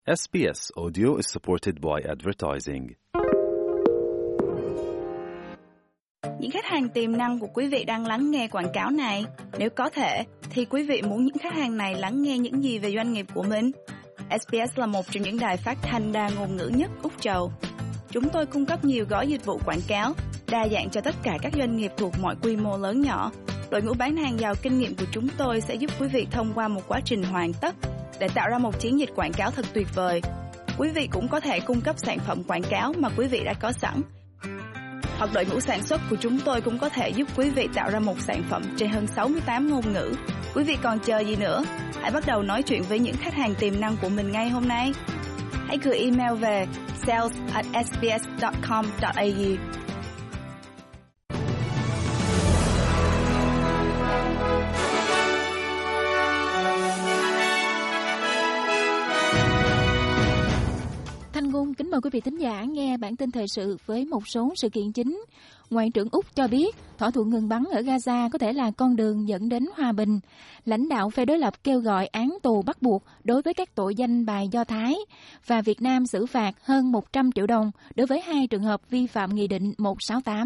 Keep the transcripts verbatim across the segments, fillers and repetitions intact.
ét bê ét Audio is supported by advertising. Những khách hàng tiềm năng của quý vị đang lắng nghe quảng cáo này. Nếu có thể, thì quý vị muốn những khách hàng này lắng nghe những gì về doanh nghiệp của mình? ét bê ét là một trong những đài phát thanh đa ngôn ngữ nhất Úc Châu. Chúng tôi cung cấp nhiều gói dịch vụ quảng cáo, đa dạng cho tất cả các doanh nghiệp thuộc mọi quy mô lớn nhỏ. Đội ngũ bán hàng giàu kinh nghiệm của chúng tôi sẽ giúp quý vị thông qua một quá trình hoàn tất để tạo ra một chiến dịch quảng cáo thật tuyệt vời. Quý vị cũng có thể cung cấp sản phẩm quảng cáo mà quý vị đã có sẵn. Hoặc đội ngũ sản xuất của chúng tôi cũng có thể giúp quý vị tạo ra một sản phẩm trên hơn sáu mươi tám ngôn ngữ. Quý vị còn chờ gì nữa? Hãy bắt đầu nói chuyện với những khách hàng tiềm năng của mình ngay hôm nay. Hãy gửi email về sales at s b s dot com dot a u. Thanh Ngôn kính mời quý vị thính giả nghe bản tin thời sự với một số sự kiện chính. Ngoại trưởng Úc cho biết thỏa thuận ngừng bắn ở Gaza có thể là con đường dẫn đến hòa bình. Lãnh đạo phe đối lập kêu gọi án tù bắt buộc đối với các tội danh bài Do Thái. Và Việt Nam xử phạt hơn một trăm triệu đồng đối với hai trường hợp vi phạm Nghị định một sáu tám.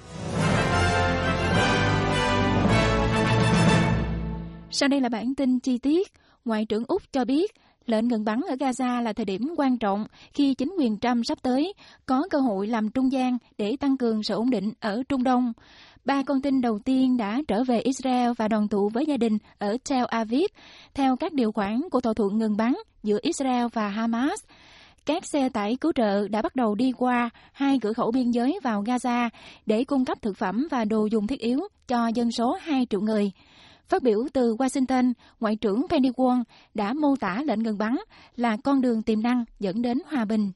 Sau đây là bản tin chi tiết. Ngoại trưởng Úc cho biết lệnh ngừng bắn ở Gaza là thời điểm quan trọng khi chính quyền Trump sắp tới có cơ hội làm trung gian để tăng cường sự ổn định ở Trung Đông. Ba con tin đầu tiên đã trở về Israel và đoàn tụ với gia đình ở Tel Aviv theo các điều khoản của thỏa thuận ngừng bắn giữa Israel và Hamas. Các xe tải cứu trợ đã bắt đầu đi qua hai cửa khẩu biên giới vào Gaza để cung cấp thực phẩm và đồ dùng thiết yếu cho dân số hai triệu người. Phát biểu từ Washington, Ngoại trưởng Penny Wong đã mô tả lệnh ngừng bắn là con đường tiềm năng dẫn đến hòa bình.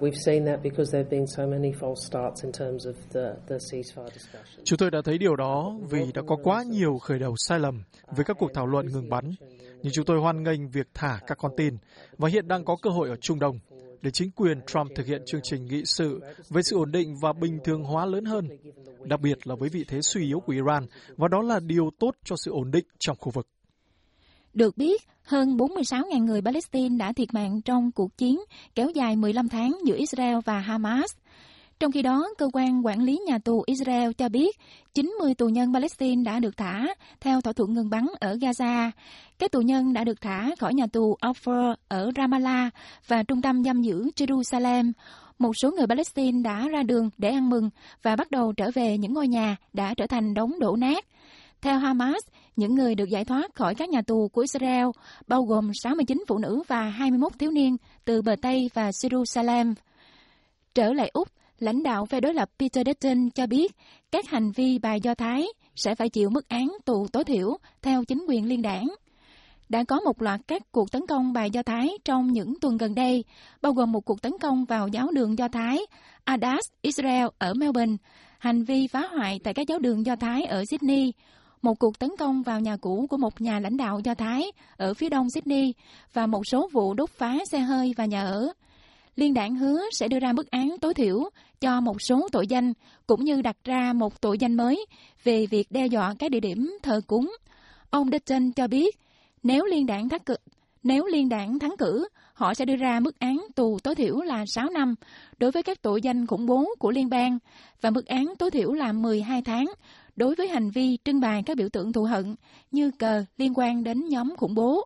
Chúng tôi đã thấy điều đó vì đã có quá nhiều khởi đầu sai lầm với các cuộc thảo luận ngừng bắn. Nhưng chúng tôi hoan nghênh việc thả các con tin và hiện đang có cơ hội ở Trung Đông để chính quyền Trump thực hiện chương trình nghị sự về sự ổn định và bình thường hóa lớn hơn, đặc biệt là với vị thế suy yếu của Iran, và đó là điều tốt cho sự ổn định trong khu vực. Được biết, hơn bốn mươi sáu nghìn người Palestine đã thiệt mạng trong cuộc chiến kéo dài mười lăm tháng giữa Israel và Hamas. Trong khi đó, cơ quan quản lý nhà tù Israel cho biết chín mươi tù nhân Palestine đã được thả theo thỏa thuận ngừng bắn ở Gaza. Các tù nhân đã được thả khỏi nhà tù Al-Fur ở Ramallah và trung tâm giam giữ Jerusalem. Một số người Palestine đã ra đường để ăn mừng và bắt đầu trở về những ngôi nhà đã trở thành đống đổ nát. Theo Hamas, những người được giải thoát khỏi các nhà tù của Israel bao gồm sáu mươi chín phụ nữ và hai mươi mốt thiếu niên từ bờ Tây và Jerusalem. Trở lại Úc, lãnh đạo phe đối lập Peter Dutton cho biết các hành vi bài Do Thái sẽ phải chịu mức án tù tối thiểu theo chính quyền liên đảng. Đã có một loạt các cuộc tấn công bài Do Thái trong những tuần gần đây, bao gồm một cuộc tấn công vào giáo đường Do Thái Adas Israel ở Melbourne, hành vi phá hoại tại các giáo đường Do Thái ở Sydney, một cuộc tấn công vào nhà cũ của một nhà lãnh đạo Do Thái ở phía đông Sydney và một số vụ đốt phá xe hơi và nhà ở. Liên đảng hứa sẽ đưa ra mức án tối thiểu cho một số tội danh, cũng như đặt ra một tội danh mới về việc đe dọa các địa điểm thờ cúng. Ông Dutton cho biết, nếu liên đảng thắng cử, nếu liên đảng thắng cử, họ sẽ đưa ra mức án tù tối thiểu là sáu năm đối với các tội danh khủng bố của liên bang và mức án tối thiểu là mười hai tháng đối với hành vi trưng bày các biểu tượng thù hận như cờ liên quan đến nhóm khủng bố.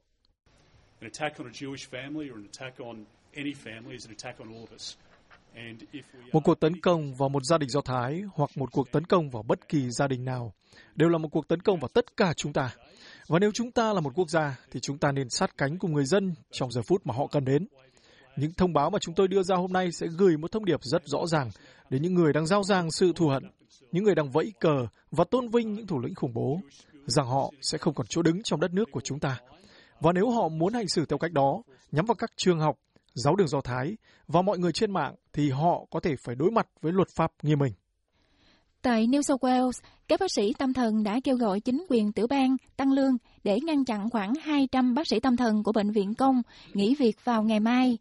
Một cuộc tấn công vào một gia đình Do Thái hoặc một cuộc tấn công vào bất kỳ gia đình nào đều là một cuộc tấn công vào tất cả chúng ta. Và nếu chúng ta là một quốc gia thì chúng ta nên sát cánh cùng người dân trong giờ phút mà họ cần đến. Những thông báo mà chúng tôi đưa ra hôm nay sẽ gửi một thông điệp rất rõ ràng đến những người đang giao giảng sự thù hận, những người đang vẫy cờ và tôn vinh những thủ lĩnh khủng bố, rằng họ sẽ không còn chỗ đứng trong đất nước của chúng ta. Và nếu họ muốn hành xử theo cách đó, nhắm vào các trường học, giáo đường Do Thái và mọi người trên mạng, thì họ có thể phải đối mặt với luật pháp nghiêm minh. Tại New South Wales, các bác sĩ tâm thần đã kêu gọi chính quyền tiểu bang tăng lương để ngăn chặn khoảng hai trăm bác sĩ tâm thần của bệnh viện công nghỉ việc vào ngày mai.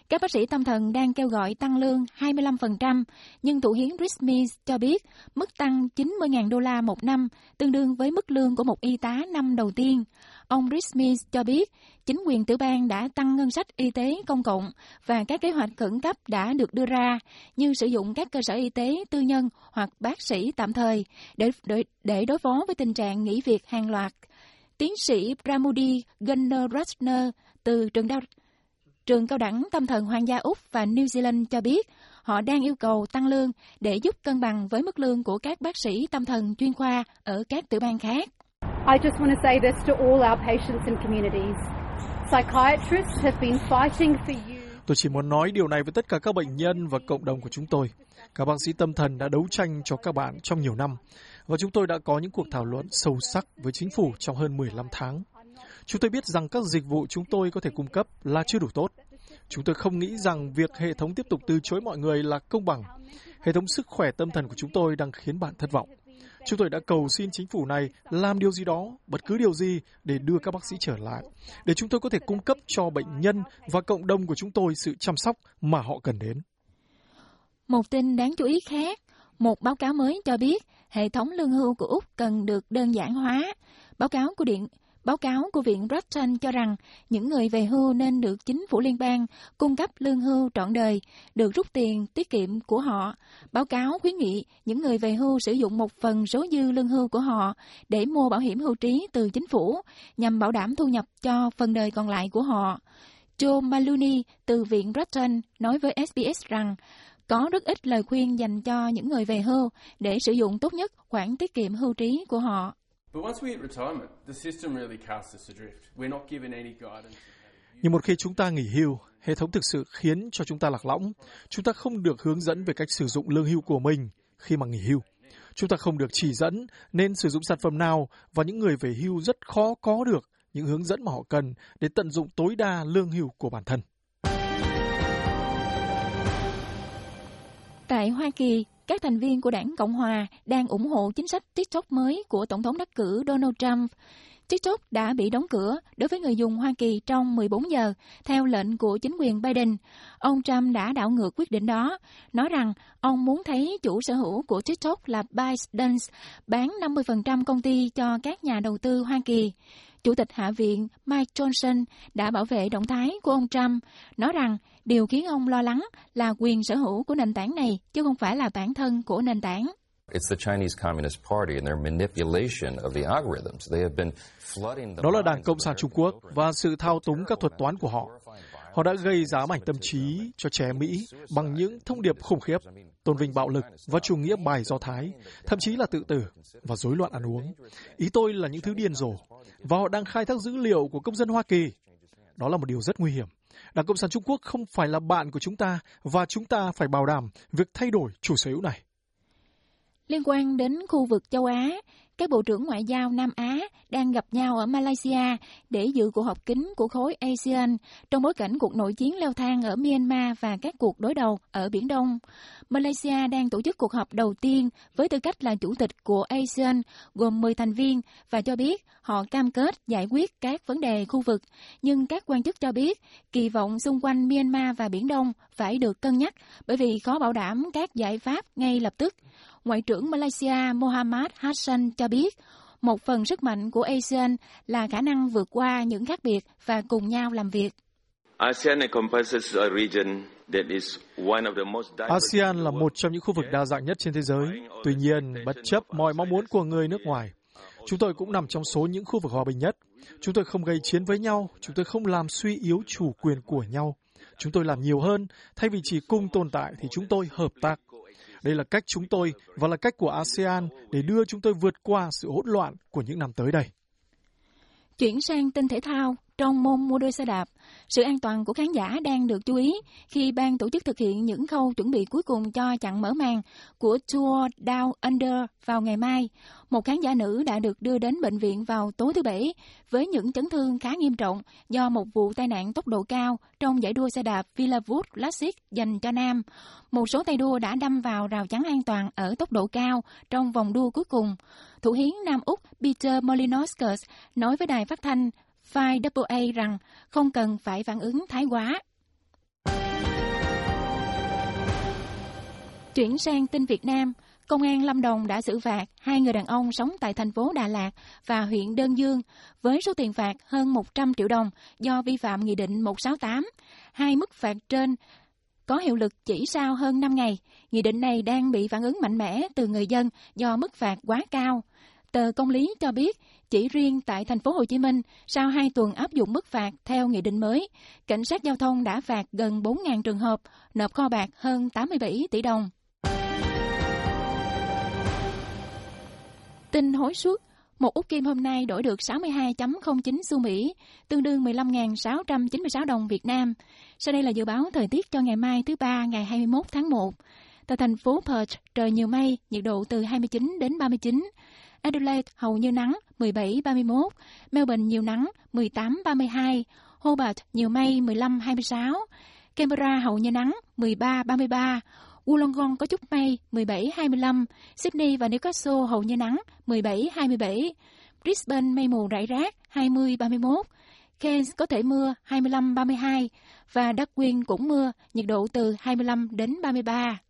Các bác sĩ tâm thần đang kêu gọi tăng lương hai mươi lăm phần trăm, nhưng thủ hiến Rick Smith cho biết mức tăng chín mươi nghìn đô la một năm, tương đương với mức lương của một y tá năm đầu tiên. Ông Rick Smith cho biết chính quyền tiểu bang đã tăng ngân sách y tế công cộng và các kế hoạch khẩn cấp đã được đưa ra, như sử dụng các cơ sở y tế tư nhân hoặc bác sĩ tạm thời để, để, để đối phó với tình trạng nghỉ việc hàng loạt. Tiến sĩ Pramudi Gunnar-Ratner từ trường đào Trường cao đẳng tâm thần Hoàng gia Úc và New Zealand cho biết họ đang yêu cầu tăng lương để giúp cân bằng với mức lương của các bác sĩ tâm thần chuyên khoa ở các tiểu bang khác. I just want to say this to all our patients and communities. Psychiatrists have been fighting for you. Tôi chỉ muốn nói điều này với tất cả các bệnh nhân và cộng đồng của chúng tôi. Các bác sĩ tâm thần đã đấu tranh cho các bạn trong nhiều năm, và chúng tôi đã có những cuộc thảo luận sâu sắc với chính phủ trong hơn mười lăm tháng. Chúng tôi biết rằng các dịch vụ chúng tôi có thể cung cấp là chưa đủ tốt. Chúng tôi không nghĩ rằng việc hệ thống tiếp tục từ chối mọi người là công bằng. Hệ thống sức khỏe tâm thần của chúng tôi đang khiến bạn thất vọng. Chúng tôi đã cầu xin chính phủ này làm điều gì đó, bất cứ điều gì để đưa các bác sĩ trở lại, để chúng tôi có thể cung cấp cho bệnh nhân và cộng đồng của chúng tôi sự chăm sóc mà họ cần đến. Một tin đáng chú ý khác, một báo cáo mới cho biết hệ thống lương hưu của Úc cần được đơn giản hóa. Báo cáo của Điện Báo cáo của Viện Grattan cho rằng những người về hưu nên được chính phủ liên bang cung cấp lương hưu trọn đời, được rút tiền tiết kiệm của họ. Báo cáo khuyến nghị những người về hưu sử dụng một phần số dư lương hưu của họ để mua bảo hiểm hưu trí từ chính phủ, nhằm bảo đảm thu nhập cho phần đời còn lại của họ. Joe Maloney từ Viện Grattan nói với ét bê ét rằng có rất ít lời khuyên dành cho những người về hưu để sử dụng tốt nhất khoản tiết kiệm hưu trí của họ. Nhưng một khi chúng ta nghỉ hưu, hệ thống thực sự khiến cho chúng ta lạc lõng. Chúng ta không được hướng dẫn về cách sử dụng lương hưu của mình khi mà nghỉ hưu. Chúng ta không được chỉ dẫn nên sử dụng sản phẩm nào, và những người về hưu rất khó có được những hướng dẫn mà họ cần để tận dụng tối đa lương hưu của bản thân. Tại Hoa Kỳ, các thành viên của Đảng Cộng Hòa đang ủng hộ chính sách TikTok mới của Tổng thống đắc cử Donald Trump. TikTok đã bị đóng cửa đối với người dùng Hoa Kỳ trong mười bốn giờ, theo lệnh của chính quyền Biden. Ông Trump đã đảo ngược quyết định đó, nói rằng ông muốn thấy chủ sở hữu của TikTok là ByteDance bán năm mươi phần trăm công ty cho các nhà đầu tư Hoa Kỳ. Chủ tịch Hạ viện Mike Johnson đã bảo vệ động thái của ông Trump, nói rằng điều khiến ông lo lắng là quyền sở hữu của nền tảng này, chứ không phải là bản thân của nền tảng. Đó là Đảng Cộng sản Trung Quốc và sự thao túng các thuật toán của họ. Họ đã gây ám ảnh tâm trí cho trẻ Mỹ bằng những thông điệp khủng khiếp, tôn vinh bạo lực và chủ nghĩa bài Do Thái, thậm chí là tự tử và rối loạn ăn uống. Ý tôi là những thứ điên rồ, và họ đang khai thác dữ liệu của công dân Hoa Kỳ. Đó là một điều rất nguy hiểm. Đảng Cộng sản Trung Quốc không phải là bạn của chúng ta, và chúng ta phải bảo đảm việc thay đổi chủ sở hữu này. Liên quan đến khu vực châu Á, các bộ trưởng ngoại giao Nam Á đang gặp nhau ở Malaysia để dự cuộc họp kín của khối a sê an trong bối cảnh cuộc nội chiến leo thang ở Myanmar và các cuộc đối đầu ở Biển Đông. Malaysia đang tổ chức cuộc họp đầu tiên với tư cách là chủ tịch của a sê an gồm mười thành viên và cho biết họ cam kết giải quyết các vấn đề khu vực. Nhưng các quan chức cho biết kỳ vọng xung quanh Myanmar và Biển Đông phải được cân nhắc bởi vì khó bảo đảm các giải pháp ngay lập tức. Ngoại trưởng Malaysia Mohamad Hassan cho biết một phần sức mạnh của a sê an là khả năng vượt qua những khác biệt và cùng nhau làm việc. a sê an là một trong những khu vực đa dạng nhất trên thế giới. Tuy nhiên, bất chấp mọi mong muốn của người nước ngoài, chúng tôi cũng nằm trong số những khu vực hòa bình nhất. Chúng tôi không gây chiến với nhau, chúng tôi không làm suy yếu chủ quyền của nhau. Chúng tôi làm nhiều hơn, thay vì chỉ cùng tồn tại thì chúng tôi hợp tác. Đây là cách chúng tôi và là cách của a sê an để đưa chúng tôi vượt qua sự hỗn loạn của những năm tới đây. Chuyển sang tin thể thao, trong môn mô đôi xe đạp, sự an toàn của khán giả đang được chú ý khi ban tổ chức thực hiện những khâu chuẩn bị cuối cùng cho chặng mở màn của Tour Down Under vào ngày mai. Một khán giả nữ đã được đưa đến bệnh viện vào tối thứ Bảy với những chấn thương khá nghiêm trọng do một vụ tai nạn tốc độ cao trong giải đua xe đạp Villawood Classic dành cho nam. Một số tay đua đã đâm vào rào chắn an toàn ở tốc độ cao trong vòng đua cuối cùng. Thủ hiến Nam Úc Peter Molyneux nói với đài phát thanh Five A A rằng không cần phải phản ứng thái quá. Chuyển sang tin Việt Nam, Công an Lâm Đồng đã xử phạt hai người đàn ông sống tại thành phố Đà Lạt và huyện Đơn Dương với số tiền phạt hơn một trăm triệu đồng do vi phạm Nghị định một sáu tám. Hai mức phạt trên có hiệu lực chỉ sau hơn năm ngày. Nghị định này đang bị phản ứng mạnh mẽ từ người dân do mức phạt quá cao. Tờ Công lý cho biết, chỉ riêng tại thành phố Hồ Chí Minh, sau hai tuần áp dụng mức phạt theo nghị định mới, cảnh sát giao thông đã phạt gần bốn nghìn trường hợp, nộp kho bạc hơn tám mươi bảy tỷ đồng. Tin hối suất, một út kim hôm nay đổi được sáu mươi hai phẩy không chín xu Mỹ, tương đương mười lăm nghìn sáu trăm chín mươi sáu đồng Việt Nam. Sau đây là dự báo thời tiết cho ngày mai thứ Ba ngày hai mươi mốt tháng một. Tại thành phố Perth, trời nhiều mây, nhiệt độ từ hai mươi chín đến ba mươi chín. Adelaide hầu như nắng, mười bảy đến ba mươi mốt. Melbourne nhiều nắng, mười tám đến ba mươi hai. Hobart nhiều mây, mười lăm đến hai mươi sáu. Canberra hầu như nắng, mười ba đến ba mươi ba. Wollongong có chút mây, mười bảy đến hai mươi lăm. Sydney và Newcastle hầu như nắng, mười bảy đến hai mươi bảy. Brisbane mây mù rải rác, hai mươi đến ba mươi mốt. Cairns có thể mưa, hai mươi lăm đến ba mươi hai. Và Darwin cũng mưa, nhiệt độ từ hai mươi lăm đến ba mươi ba.